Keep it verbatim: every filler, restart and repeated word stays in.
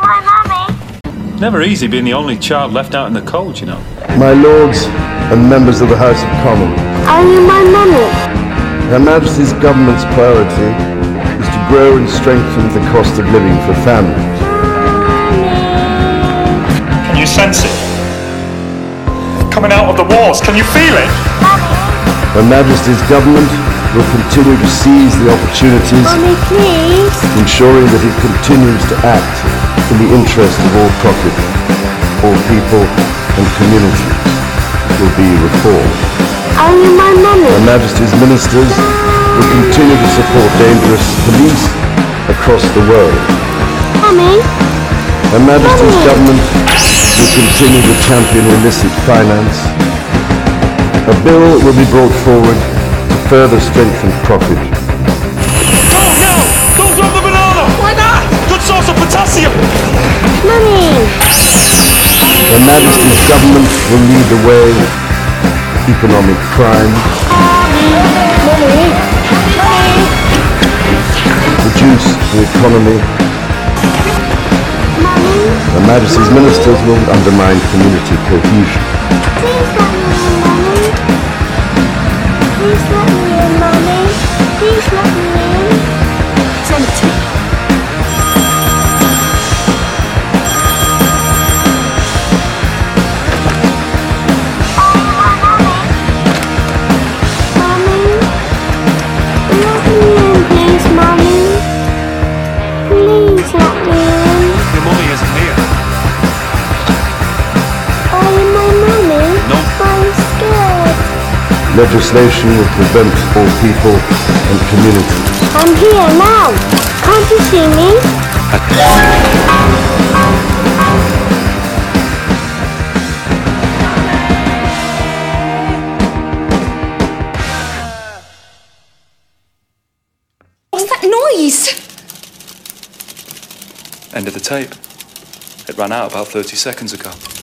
my mummy? Never easy being the only child left out in the cold, you know. My lords and members of the House of Commons, Are you my mummy? Her Majesty's government's priority is to grow and strengthen the cost of living for families. Can you sense it? Coming out of the walls, can you feel it? Her Majesty's government will continue to seize the opportunities, Mummy, please. ensuring that it continues to act in the interest of all profit, all people and communities will be reformed. Are you my mummy? Her Majesty's ministers will continue to support dangerous police across the world. Mummy? Her Majesty's Mummy. government will continue to champion illicit finance. A bill will be brought forward to further strengthen profit. Don't, no! Don't drop the banana! Why not? Good source of potassium! Mummy! Her Majesty's government will lead the way to economic crime, Mummy? Mummy? reduce the economy. Mummy? Her Majesty's ministers will undermine community cohesion. Please let me in, Mummy. Please let me in, Mummy. Please let me in. Senator. Mummy? Let me in, please, Mummy. Please let me in. Your mummy isn't here. Are you my mummy? No. I'm scared. Legislation will prevent all people and communities. I'm here now. Can't you see me? What's that noise? End of the tape. It ran out about thirty seconds ago.